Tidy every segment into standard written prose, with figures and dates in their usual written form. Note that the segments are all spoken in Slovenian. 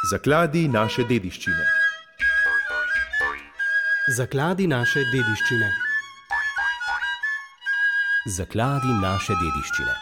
Zakladi naše dediščine. Zakladi naše dediščine. Zakladi naše dediščine.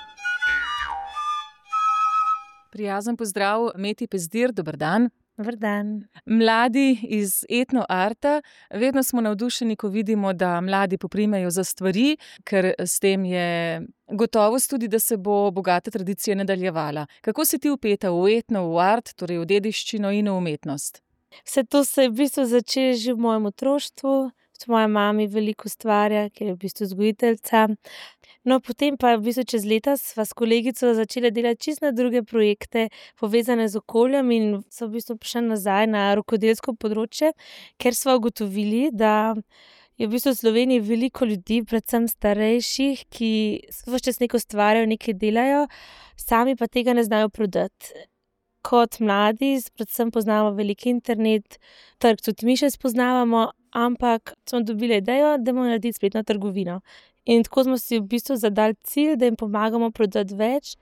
Prijazen pozdrav, Meti Pezdir, dober dan. Dober dan. Mladi iz Etno Arta, vedno smo navdušeni, ko vidimo, da mladi poprimejo za stvari, ker s tem je gotovost tudi, da se bo bogata tradicija nadaljevala. Kako si ti vpeta v etno, v art, torej v dediščino in v umetnost? Vse to se je v bistvu začelo že v mojem otroštvu. Moja mama veliko ustvarja, ker je v bistvu vzgojiteljica. No, potem pa v bistvu čez leta sva s kolegico začela delati čisto na druge projekte, povezane z okoljem, in so v bistvu prišli nazaj na rokodelsko področje, ker sva ugotovili, da je v bistvu v Sloveniji veliko ljudi, predvsem starejših, ki ves čas nekaj ustvarjajo, nekaj delajo, sami pa tega ne znajo prodati. Kot mladi, predvsem poznamo veliki internet, trg tudi mi še spoznavamo, ampak smo dobili idejo, da bomo naredili spletno trgovino. In tako smo si v bistvu zadali cilj, da jim pomagamo prodati več,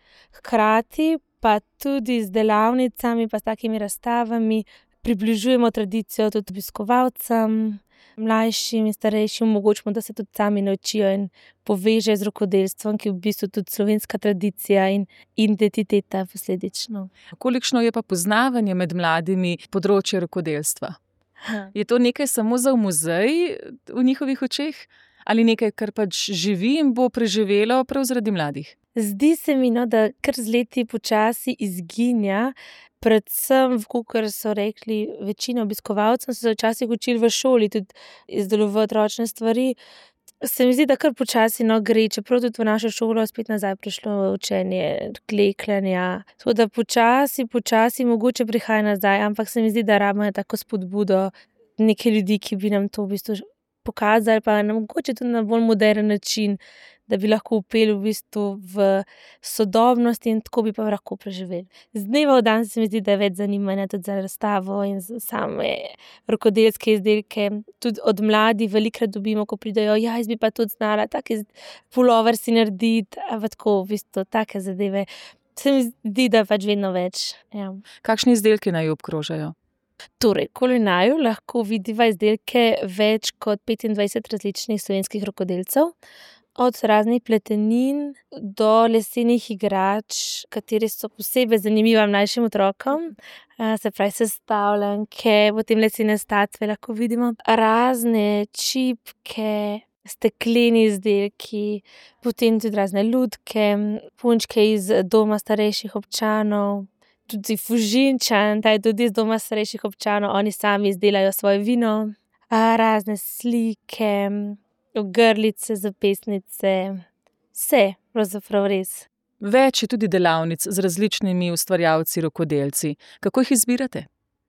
hkrati pa tudi z delavnicami pa s takimi razstavami približujemo tradicijo tudi obiskovalcem, mlajšim in starejšim, omogočimo, da se tudi sami naučijo in povežejo z rokodelstvom, ki je v bistvu tudi slovenska tradicija in identiteta posledično. Kolikšno je pa poznavanje med mladimi področje rokodelstva? Je to nekaj samo za v muzej v njihovih očeh? Ali nekaj, kar pač živi in bo preživelo prav zaradi mladih? Zdi se mi, da kar z leti počasi izginja, predvsem, kakor so rekli, večina obiskovalcev so se včasih učili v šoli tudi izdelovati ročne stvari. Se mi zdi, da kar počasi gre, čeprav tudi v našo šolo spet nazaj prišlo učenje klekljanja. Tako da počasi mogoče prihaja nazaj, ampak se mi zdi, da rabimo tako spodbudo nekaj ljudi, ki bi nam to v bistvu pokazali, pa mogoče tudi na bolj moderen način, da bi lahko vpeli v bistvu v sodobnost in tako bi pa lahko preživeli. Z dneva v dan se mi zdi, da je več zanimanja tudi za razstavo in za same rokodelske izdelke. Tudi od mladih velikokrat dobimo, ko pridejo, jaz bi pa tudi znala taki pulover si narediti, ali tako v bistvu take zadeve. Se mi zdi, da pač vedno več. Ja. Kakšni izdelki naj obkrožajo? Torej, Kulinaju lahko vidiva izdelke več kot 25 različnih slovenskih rokodelcev. Od raznih pletenin do lesenih igrač, kateri so posebej zanimivi mlajšim otrokom. Se pravi sestavljanke, potem lesene statve lahko vidimo. Razne čipke, stekleni izdelki, potem tudi razne lutke, punčke iz doma starejših občanov. Tudi Fužinčan, ta je tudi iz doma starejših občanov, oni sami izdelajo svoje vino. Razne slike, ogrlice, zapestnice, vse, pravzaprav res. Več je tudi delavnic z različnimi ustvarjalci, rokodelci. Kako jih izbirate?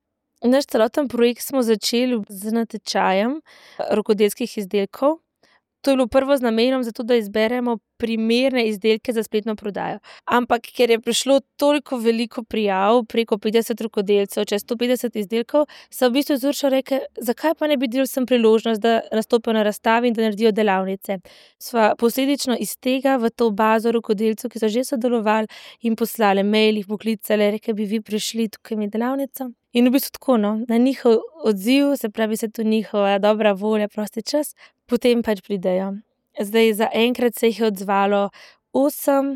Naš celoten projekt smo začeli z natečajem rokodelskih izdelkov. To je bilo prvo z namenom zato, da izberemo primerne izdelke za spletno prodajo. Ampak ker je prišlo toliko veliko prijav, preko 50 rokodelcev, čez 150 izdelkov, so v bistvu z Uršo rekli, zakaj pa ne bi delili sem priložnost, da nastopijo na razstavi in da naredijo delavnice. Sva posledično iz tega v to bazo rokodelcev, ki so že sodelovali, in poslali mail, jih poklicali, rekli bi vi prišli, tukaj mi delavnica. In v bistvu tako, na njihov odziv, se pravi se to njihova dobra volja, prosti čas, potem pač pridejo. Zdaj zaenkrat se jih je odzvalo 8,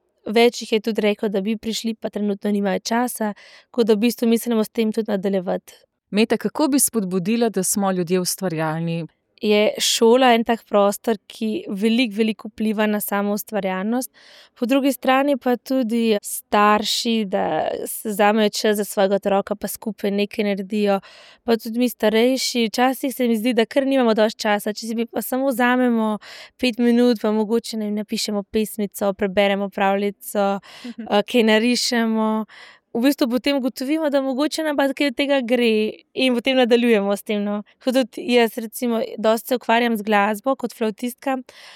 več jih je tudi rekel, da bi prišli, pa trenutno nimajo časa, tako da v bistvu mislimo s tem tudi nadaljevati. Meta, kako bi spodbudila, da smo ljudje ustvarjalni? Je šola en tak prostor, ki veliko vpliva na samo ustvarjalnost. Po drugi strani pa tudi starši, da se vzamejo čas za svojega otroka, pa skupaj nekaj naredijo. Pa tudi mi starejši, včasih se mi zdi, da kar nimamo dosti časa, če si pa samo vzamemo 5 minut, pa mogoče napišemo pesmico, preberemo pravljico, kaj narišemo. V bistvu potem ugotovimo, da mogoče nam pa kaj tega gre in potem nadaljujemo s tem. Tudi jaz recimo dosti se ukvarjam z glasbo kot flavtistka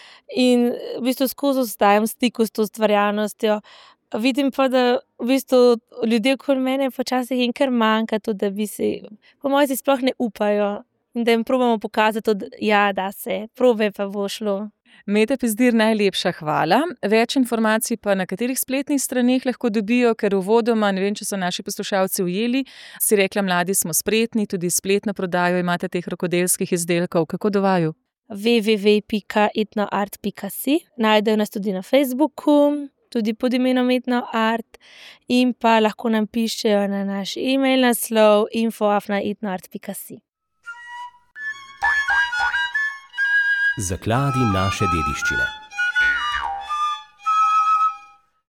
in v bistvu skozi ostajam v stiku s to ustvarjalnostjo. Vidim pa, da v bistvu ljudje okoli mene počasih jim kar manjka to, da bi si, po mojem si sploh ne upajo in da jim probamo pokazati, da se, probe pa bo šlo. Meta Pezdir, najlepša hvala. Več informacij pa na katerih spletnih straneh lahko dobijo, ker uvodoma, ne vem, če so naši poslušalci ujeli, si rekla, mladi smo spretni, tudi spletno prodajo imate teh rokodelskih izdelkov. Kako do vaju? www.etnoart.si. Najdejo nas tudi na Facebooku, tudi pod imenom Etnoart, in pa lahko nam pišejo na naš e-mail naslov info@etnoart.si. Zakladi naše dediščine.